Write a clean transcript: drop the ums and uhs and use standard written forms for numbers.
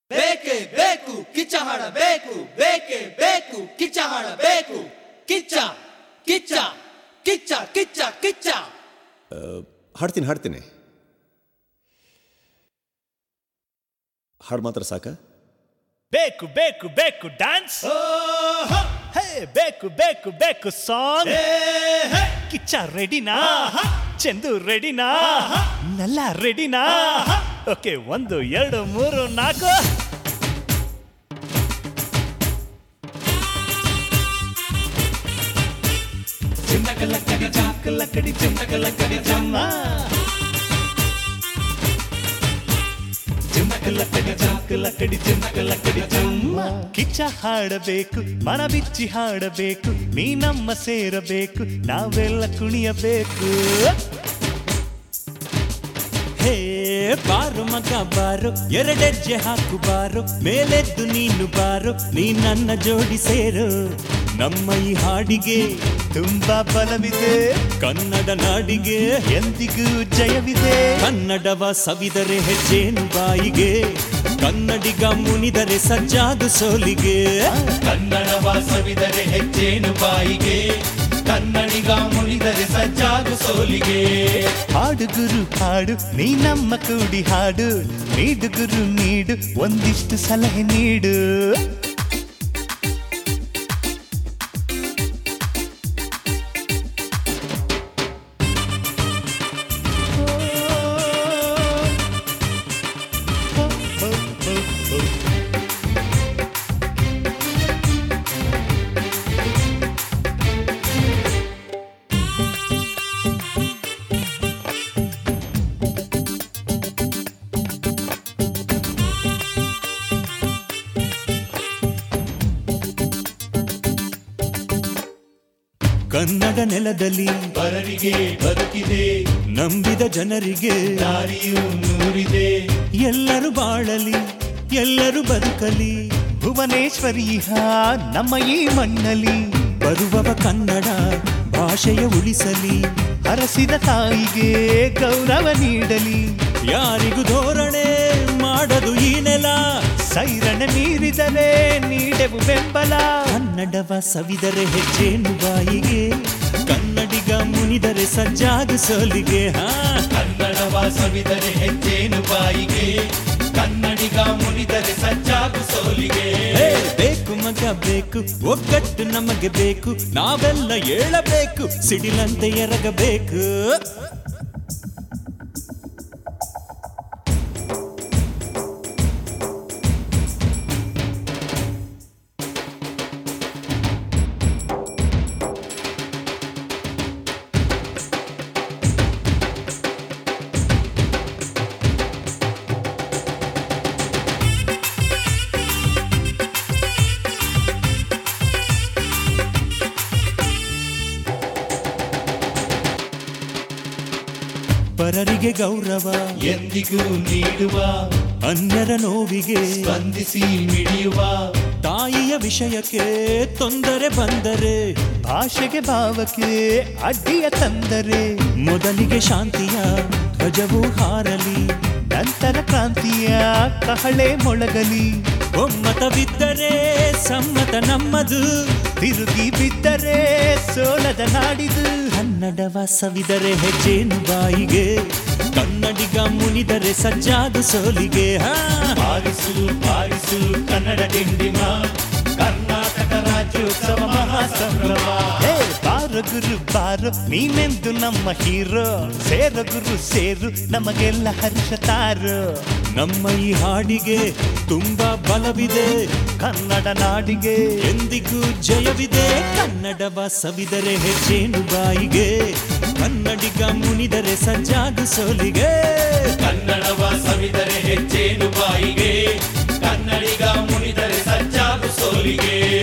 ಬೇಕೇ ಬೇಕು ಕಿಚ್ಚ ಹಾಡಬೇಕು, ಬೇಕೇ ಬೇಕು ಕಿಚ್ಚ ಹಾಡಬೇಕು. ಕಿಚ್ಚ ಕಿಚ್ಚ ಕಿಚ್ಚ ಕಿಚ್ಚ ಕಿಚ್ಚ. ಹಾಡ್ತೀನಿ ಹಾಡು ಮಾತ್ರ ಸಾಕ? ಬೇಕು ಬೇಕು ಬೇಕು ಡ್ಯಾನ್ಸ್, ಹೇ ಬೇಕು ಬೇಕು ಬೇಕು ಸಾಂಗ್. ಕಿಚ್ಚ ರೆಡಿನಾ? ಚಂದು ರೆಡಿನಾ? ನಲ್ಲ ರೆಡಿನಾ? ಓಕೆ, 1 2 3 4. ಚಿನ್ನಕಲಕ್ಕಡಿ ಚಾಕಲಕ್ಕಡಿ ಚಿನ್ನಕಲಕ್ಕಡಿ ಚಮ್ಮ, ಚಿನ್ನಕಲಕ್ಕಡಿ ಚಾಕಲಕ್ಕಡಿ ಚಿನ್ನಕಲಕ್ಕಡಿ ಚಮ್ಮ. ಕಿಚ್ಚ ಹಾಡಬೇಕು, ಮನ ಬಿಚ್ಚಿ ಹಾಡಬೇಕು, ನೀ ನಮ್ಮ ಸೇರಬೇಕು, ನಾವೆಲ್ಲ ಕುಣಿಯಬೇಕು. ಹೇ ಬಾರು ಮಗ ಬಾರು, ಎರಡೆಜ್ಜೆ ಹಾಕು ಬಾರು, ಮೇಲೆದ್ದು ನೀನು ಬಾರು, ನೀ ನನ್ನ ಜೋಡಿ ಸೇರು. ನಮ್ಮ ಈ ಹಾಡಿಗೆ ತುಂಬಾ ಬಲವಿದೆ, ಕನ್ನಡ ನಾಡಿಗೆ ಎಂದಿಗೂ ಜಯವಿದೆ. ಕನ್ನಡವ ಸವಿದರೆ ಹೆಜ್ಜೇನು ಬಾಯಿಗೆ, ಕನ್ನಡಿಗ ಮುನಿದರೆ ಸಜ್ಜಾದು ಸೋಲಿಗೆ. ಕನ್ನಡವ ಸವಿದರೆ ಹೆಜ್ಜೇನು ಬಾಯಿಗೆ, ಕನ್ನಡಿಗ ಮುನಿದರೆ ಸಜ್ಜಾದು ಸೋಲಿಗೆ. ಹಾಡು ಗುರು ಹಾಡು, ನೀ ನಮ್ಮ ಕೂಡಿ ಹಾಡು, ನೀಡು ಗುರು ನೀಡು, ಒಂದಿಷ್ಟು ಸಲಹೆ ನೀಡು. ಕನ್ನಡ ನೆಲದಲ್ಲಿ ಪರರಿಗೆ ಬದುಕಿದೆ, ನಂಬಿದ ಜನರಿಗೆ ದಾರಿಯು ನೂರಿದೆ. ಎಲ್ಲರೂ ಬಾಳಲಿ, ಎಲ್ಲರೂ ಬದುಕಲಿ, ಭುವನೇಶ್ವರಿಹ ನಮ್ಮ ಈ ಮಣ್ಣಲ್ಲಿ. ಬರುವವ ಕನ್ನಡ ಭಾಷೆಯ ಉಳಿಸಲಿ, ಹರಸಿದ ತಾಯಿಗೆ ಗೌರವ ನೀಡಲಿ. ಯಾರಿಗೂ ಧೋರಣೆ ಮಾಡದು ಈ ನೆಲ, ಸೈರಣ ಮೀರಿದರೆ ನೀಡೆವು ಬೆಂಬಲ. ಕನ್ನಡವ ಸವಿದರೆ ಹೆಜ್ಜೇನು ಬಾಯಿಗೆ, ಕನ್ನಡಿಗ ಮುನಿದರೆ ಸಜ್ಜಾದು ಸೋಲಿಗೆ. ಕನ್ನಡವ ಸವಿದರೆ ಹೆಜ್ಜೇನು ಬಾಯಿಗೆ, ಕನ್ನಡಿಗ ಮುನಿದರೆ ಸಜ್ಜಾದು ಸೋಲಿಗೆ. ಬೇಕು ಮಗ ಬೇಕು, ಒಗ್ಗಟ್ಟು ನಮಗೆ ಬೇಕು, ನಾವೆಲ್ಲ ಏಳಬೇಕು, ಸಿಡಿಲಂತೆ ಎರಗಬೇಕು. ಪರರಿಗೆ ಗೌರವ ಎಂದಿಗೂ ನೀಡುವ, ಅನ್ಯರ ನೋವಿಗೆ ಸ್ಪಂದಿಸಿ ಮಿಡಿಯುವ. ತಾಯಿಯ ವಿಷಯಕ್ಕೆ ತೊಂದರೆ ಬಂದರೆ, ಭಾಷೆಗೆ ಭಾವಕ್ಕೆ ಅಡ್ಡಿಯ ತಂದರೆ, ಮೊದಲಿಗೆ ಶಾಂತಿಯ ಧ್ವಜವು ಹಾರಲಿ, ನಂತರ ಕ್ರಾಂತಿಯ ಕಹಳೆ ಮೊಳಗಲಿ. ಒಮ್ಮತವಿದ್ದರೆ ಸಮ್ಮತ ನಮ್ಮದು, ತಿರುಗಿ ಬಿದ್ದರೆ ಸೋಲದ ನಾಡಿದು. ಕನ್ನಡವ ಸವಿದರೆ ಹೆಜ್ಜೇನು ಬಾಯಿಗೆ, ಕನ್ನಡಿಗ ಮುನಿದರೆ ಸಜ್ಜಾದು ಸೋಲಿಗೆ. ಬಾರಿಸು ಬಾರಿಸು ಕನ್ನಡ ಡಿಂಡಿಮ, ಕರ್ನಾಟಕ ರಾಜ್ಯೋತ್ಸವ ಮಹಾಸಂಭ್ರಮ. ಬಾರೋ ಗುರು ಬಾರೋ, ನೀನೆಂದು ನಮ್ಮ ಹೀರೋ, ಸೇರೋ ಗುರು ಸೇರು, ನಮಗೆಲ್ಲ ಹರ್ಷ ತಾರು. ನಮ್ಮ ಈ ಹಾಡಿಗೆ ತುಂಬಾ ಬಲವಿದೆ, ಕನ್ನಡ ನಾಡಿಗೆ ಎಂದಿಗೂ ಜಯವಿದೆ. ಕನ್ನಡವ ಸವಿದರೆ ಹೆಜ್ಜೇನು ಬಾಯಿಗೆ, ಕನ್ನಡಿಗ ಮುನಿದರೆ ಸಜ್ಜಾದು ಸೋಲಿಗೆ. ಕನ್ನಡವ ಸವಿದರೆ ಹೆಜ್ಜೇನು ಬಾಯಿಗೆ, ಕನ್ನಡಿಗ ಮುನಿದರೆ ಸಜ್ಜಾದು ಸೋಲಿಗೆ.